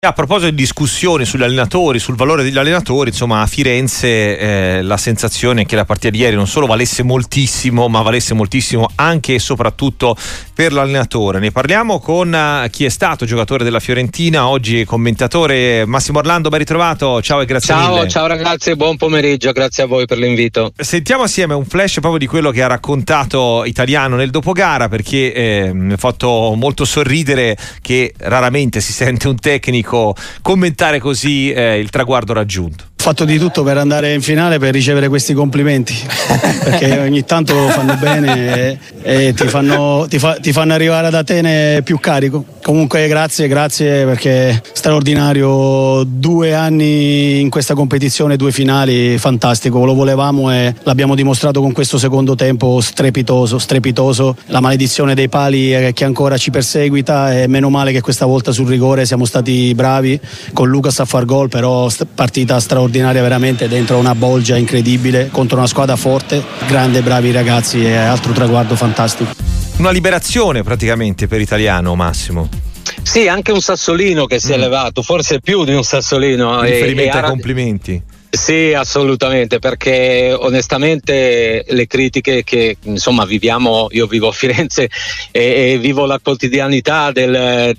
A proposito di discussioni sugli allenatori, sul valore degli allenatori, insomma a Firenze la sensazione è che la partita di ieri non solo valesse moltissimo, ma valesse moltissimo anche e soprattutto per l'allenatore. Ne parliamo con chi è stato giocatore della Fiorentina, oggi commentatore, Massimo Orlando, ben ritrovato, ciao e grazie mille. Ciao ragazzi, buon pomeriggio, grazie a voi per l'invito. Sentiamo assieme un flash proprio di quello che ha raccontato Italiano nel dopogara, perché mi ha fatto molto sorridere che raramente si sente un tecnico commentare così il traguardo raggiunto. Ho fatto di tutto per andare in finale, per ricevere questi complimenti perché ogni tanto lo fanno bene e ti fanno arrivare ad Atene più carico. Comunque grazie perché straordinario, 2 anni in questa competizione, 2 finali, fantastico, lo volevamo e l'abbiamo dimostrato con questo secondo tempo strepitoso. La maledizione dei pali che ancora ci perseguita e meno male che questa volta sul rigore siamo stati bravi con Lucas a far gol, però partita straordinaria veramente, dentro una bolgia incredibile contro una squadra forte, grande, bravi ragazzi e altro traguardo fantastico. Una liberazione praticamente per Italiano, Massimo. Sì, anche un sassolino che si è levato, forse più di un sassolino. Riferimento ai complimenti. Sì, assolutamente, perché onestamente le critiche che insomma viviamo, io vivo a Firenze e vivo la quotidianità del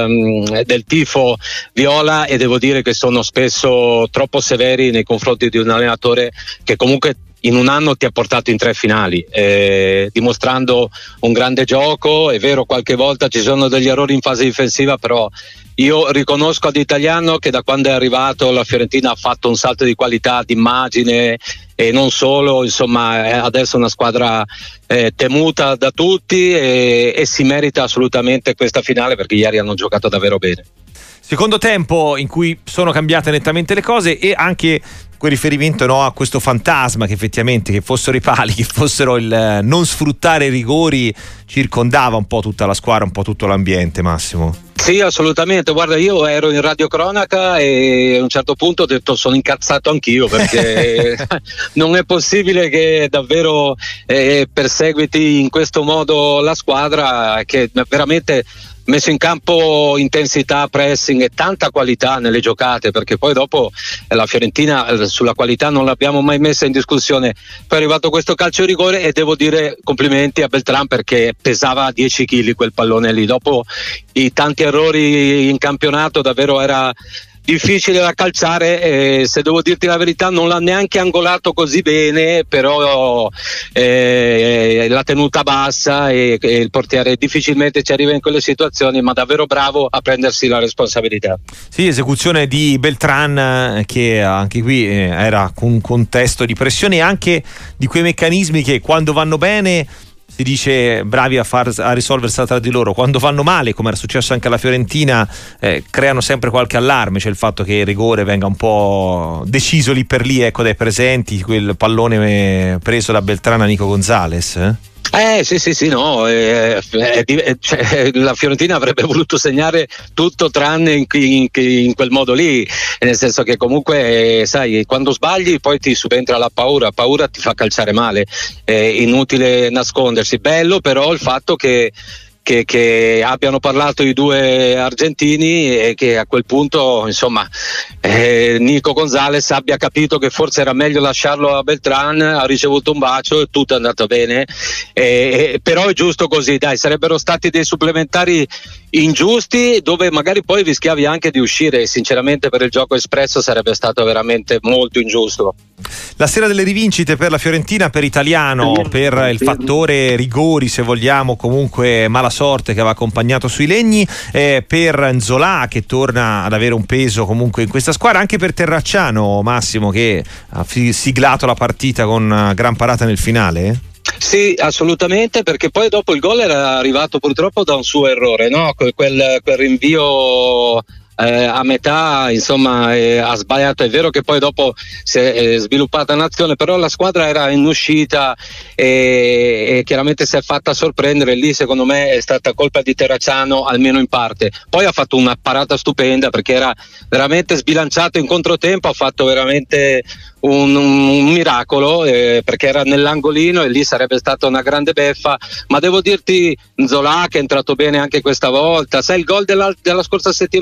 tifo viola e devo dire che sono spesso troppo severi nei confronti di un allenatore che comunque in un anno ti ha portato in 3 finali, dimostrando un grande gioco. È vero, qualche volta ci sono degli errori in fase difensiva, però io riconosco ad Italiano che da quando è arrivato la Fiorentina ha fatto un salto di qualità, di immagine e non solo, insomma adesso è una squadra temuta da tutti e si merita assolutamente questa finale, perché ieri hanno giocato davvero bene. Secondo tempo in cui sono cambiate nettamente le cose e anche quel riferimento a questo fantasma che effettivamente, che fossero i pali, che fossero il non sfruttare i rigori, circondava un po' tutta la squadra, un po' tutto l'ambiente, Massimo. Sì, assolutamente, guarda, io ero in radiocronaca e a un certo punto ho detto sono incazzato anch'io, perché non è possibile che davvero perseguiti in questo modo la squadra, che veramente messo in campo intensità, pressing e tanta qualità nelle giocate, perché poi dopo la Fiorentina sulla qualità non l'abbiamo mai messa in discussione. Poi è arrivato questo calcio di rigore e devo dire complimenti a Beltrán, perché pesava 10 kg quel pallone lì, dopo i tanti errori in campionato davvero era difficile da calciare, se devo dirti la verità non l'ha neanche angolato così bene, però la tenuta bassa e il portiere difficilmente ci arriva in quelle situazioni, ma davvero bravo a prendersi la responsabilità. Sì, esecuzione di Beltrán che anche qui era un contesto di pressione e anche di quei meccanismi che quando vanno bene si dice bravi a risolversela tra di loro, quando vanno male, come era successo anche alla Fiorentina, creano sempre qualche allarme, cioè il fatto che il rigore venga un po' deciso lì per lì, ecco, dai presenti, quel pallone preso da Beltrán a Nico Gonzalez. Sì, no, la Fiorentina avrebbe voluto segnare tutto tranne in quel modo lì, nel senso che comunque sai, quando sbagli poi ti subentra la paura ti fa calciare male, è inutile nascondersi. Bello però il fatto che abbiano parlato i 2 argentini e che a quel punto insomma Nico Gonzalez abbia capito che forse era meglio lasciarlo a Beltrán, ha ricevuto un bacio e tutto è andato bene, però è giusto così, dai, sarebbero stati dei supplementari ingiusti dove magari poi rischiavi anche di uscire, e sinceramente per il gioco espresso sarebbe stato veramente molto ingiusto. La sera delle rivincite per la Fiorentina, per Italiano, per il fattore rigori se vogliamo, comunque mala sorte che aveva accompagnato sui legni, per Nzola che torna ad avere un peso comunque in questa squadra, anche per Terracciano, Massimo, che ha siglato la partita con gran parata nel finale. Sì, assolutamente, perché poi dopo il gol era arrivato purtroppo da un suo errore, no? Quel rinvio a metà, insomma, ha sbagliato. È vero che poi dopo si è sviluppata un'azione, però la squadra era in uscita e chiaramente si è fatta sorprendere. Lì secondo me è stata colpa di Terracciano, almeno in parte. Poi ha fatto una parata stupenda perché era veramente sbilanciato in controtempo, ha fatto veramente un miracolo, perché era nell'angolino e lì sarebbe stata una grande beffa. Ma devo dirti, Nzola che è entrato bene anche questa volta, sai, il gol della scorsa settimana ha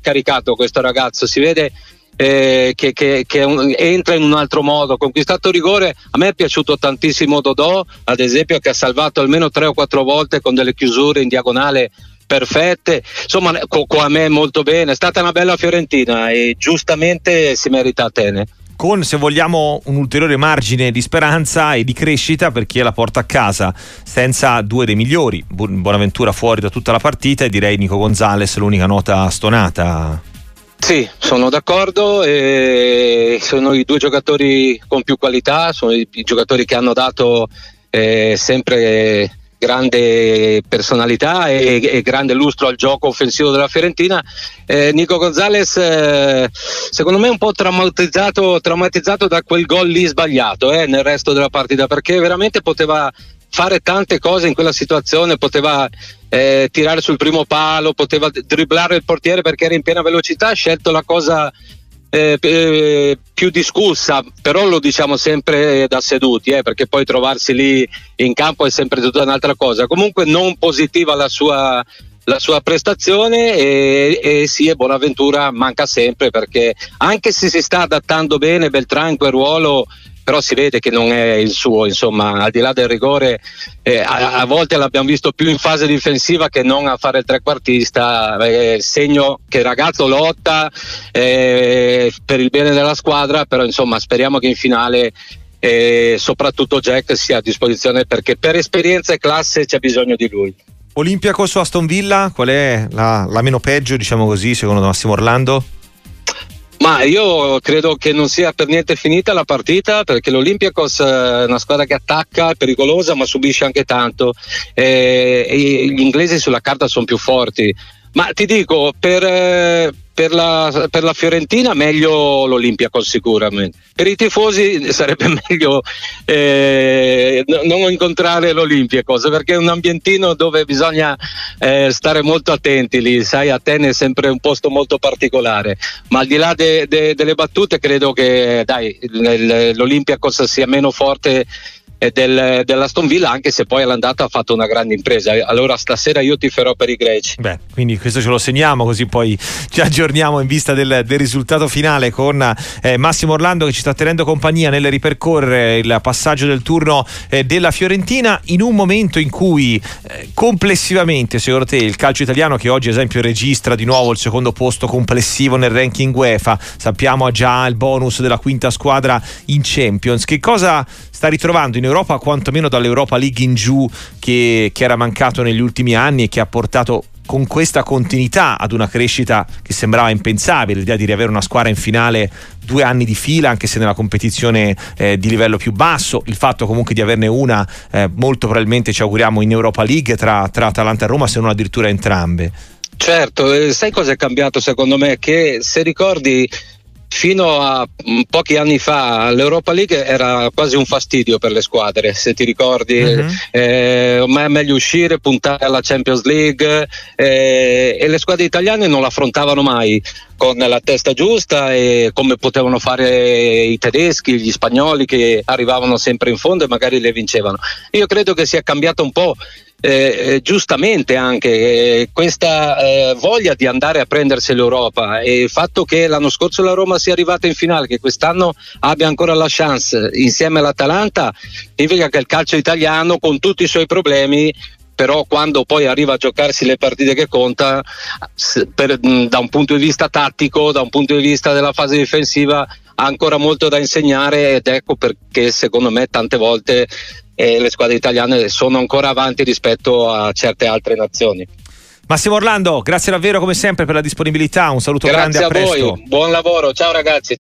caricato questo ragazzo, si vede che entra in un altro modo, ha conquistato rigore. A me è piaciuto tantissimo Dodò, ad esempio, che ha salvato almeno 3 o 4 volte con delle chiusure in diagonale perfette, insomma a me molto bene, è stata una bella Fiorentina e giustamente si merita Atene. Con, se vogliamo, un ulteriore margine di speranza e di crescita per chi la porta a casa, senza 2 dei migliori, Bonaventura fuori da tutta la partita e direi Nico Gonzalez l'unica nota stonata. Sì, sono d'accordo, sono i 2 giocatori con più qualità, sono i giocatori che hanno dato sempre grande personalità e grande lustro al gioco offensivo della Fiorentina. Nico Gonzalez secondo me è un po' traumatizzato da quel gol lì sbagliato nel resto della partita, perché veramente poteva fare tante cose in quella situazione, poteva tirare sul primo palo, poteva dribblare il portiere perché era in piena velocità, ha scelto la cosa più discussa, però lo diciamo sempre da seduti, perché poi trovarsi lì in campo è sempre tutta un'altra cosa. Comunque non positiva la sua prestazione e sì, e Bonaventura manca sempre, perché anche se si sta adattando bene Beltrán in quel ruolo, però si vede che non è il suo, insomma, al di là del rigore a volte l'abbiamo visto più in fase difensiva che non a fare il trequartista, segno che il ragazzo lotta per il bene della squadra, però insomma speriamo che in finale soprattutto Jack sia a disposizione, perché per esperienza e classe c'è bisogno di lui. Olympiacos o Aston Villa, qual è la meno peggio, diciamo così, secondo Massimo Orlando? Ma io credo che non sia per niente finita la partita, perché l'Olympiacos è una squadra che attacca, è pericolosa, ma subisce anche tanto, e gli inglesi sulla carta sono più forti. Ma ti dico, per la Fiorentina meglio l'Olympiacos sicuramente, per i tifosi sarebbe meglio non incontrare l'Olympiacos, perché è un ambientino dove bisogna stare molto attenti lì, sai, Atene è sempre un posto molto particolare, ma al di là delle battute credo che l'Olympiacos sia meno forte dell'Aston Villa, anche se poi all'andata ha fatto una grande impresa. Allora stasera io tiferò per i greci. Beh, quindi questo ce lo segniamo, così poi ci aggiorniamo in vista del risultato finale con Massimo Orlando, che ci sta tenendo compagnia nel ripercorrere il passaggio del turno della Fiorentina, in un momento in cui complessivamente, secondo te, il calcio italiano, che oggi ad esempio registra di nuovo il secondo posto complessivo nel ranking UEFA, sappiamo ha già il bonus della quinta squadra in Champions, che cosa sta ritrovando in Europa, quantomeno dall'Europa League in giù, che era mancato negli ultimi anni e che ha portato con questa continuità ad una crescita che sembrava impensabile, l'idea di riavere una squadra in finale 2 anni di fila, anche se nella competizione di livello più basso, il fatto comunque di averne una molto probabilmente, ci auguriamo, in Europa League tra Atalanta e Roma, se non addirittura entrambe. Certo, sai cosa è cambiato secondo me? Che se ricordi, fino a pochi anni fa l'Europa League era quasi un fastidio per le squadre, se ti ricordi. Ormai è meglio uscire, puntare alla Champions League, e le squadre italiane non l'affrontavano mai con la testa giusta, e come potevano fare i tedeschi, gli spagnoli, che arrivavano sempre in fondo e magari le vincevano. Io credo che sia cambiato un po', giustamente anche questa voglia di andare a prendersi l'Europa, e il fatto che l'anno scorso la Roma sia arrivata in finale, che quest'anno abbia ancora la chance insieme all'Atalanta, significa che il calcio italiano, con tutti i suoi problemi, però quando poi arriva a giocarsi le partite che conta, da un punto di vista tattico, da un punto di vista della fase difensiva, ha ancora molto da insegnare, ed ecco perché secondo me tante volte le squadre italiane sono ancora avanti rispetto a certe altre nazioni. Massimo Orlando, grazie davvero come sempre per la disponibilità, un saluto grande, a presto. Grazie a voi, buon lavoro, ciao ragazzi.